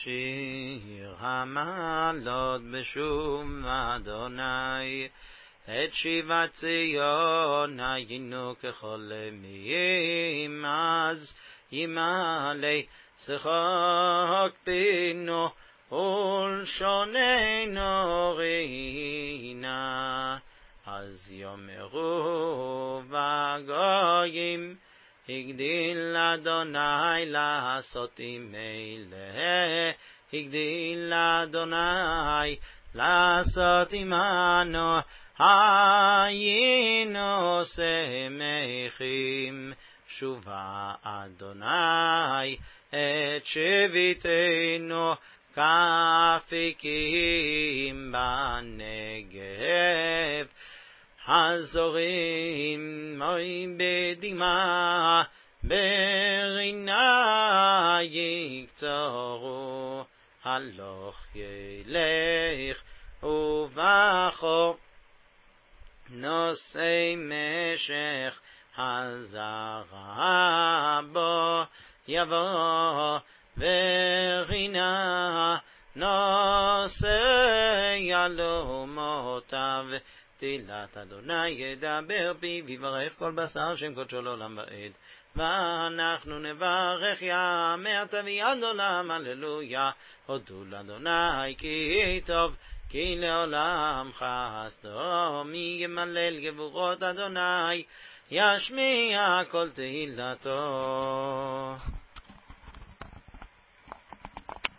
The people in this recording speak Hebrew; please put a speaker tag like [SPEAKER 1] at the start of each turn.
[SPEAKER 1] שיר המעלות בשום אדוני, את שיבת ציון היינו ככל ימים, אז ימלא שחוק פינו ולשוננו רינה. אז יאמרו בגויים, הגדיל אדוני לעשות עמלה, הגדיל אדוני לעשות עמנו, היינו שמחים. שובה אדוני את שביתנו, כאפיקים בנגב. הזורים מוי בדמעה, ברינה יקצרו. הלוך ילך ובכו, נושא משך הזרע בו יבוא, ורינה נושא יהלומותיו. תהילת אדוני ידבר פיו, ויברך כל בשר שם קודשו לעולם ועד. ואנחנו נברך יה מעתה ועד עולם, הללויה. הודו לאדוני כי טוב, כי לעולם חסדו. מי ימלל גבורות אדוני, ישמיע כל תהילתו.